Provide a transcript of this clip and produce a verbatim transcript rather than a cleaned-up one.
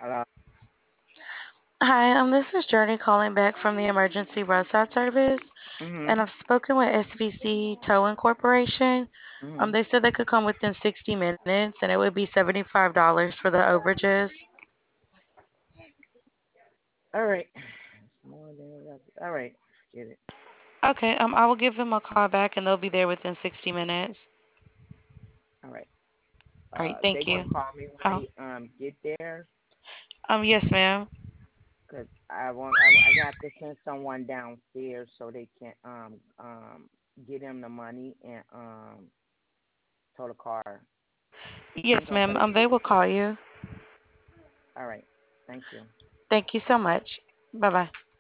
Hello. Hi, um, this is Journey calling back from the emergency roadside service, and I've Mhm. spoken with S V C Towing Corporation. Um, they said Mhm. they could come within sixty minutes, and it would be seventy-five dollars for the overages. All right. It's more than enough. All right. Get it. Okay, um, I will give them a call back, and they'll be there within sixty minutes. All right. All right, Uh, thank they you. gonna call me when Oh, they um get there, um, yes, ma'am. cause I want I, I got to send someone downstairs so they can um um get him the money and um tow the car. He ain't Yes, gonna ma'am. pay Um, they for will it. call you. All right. Thank you. Thank you so much. Bye bye.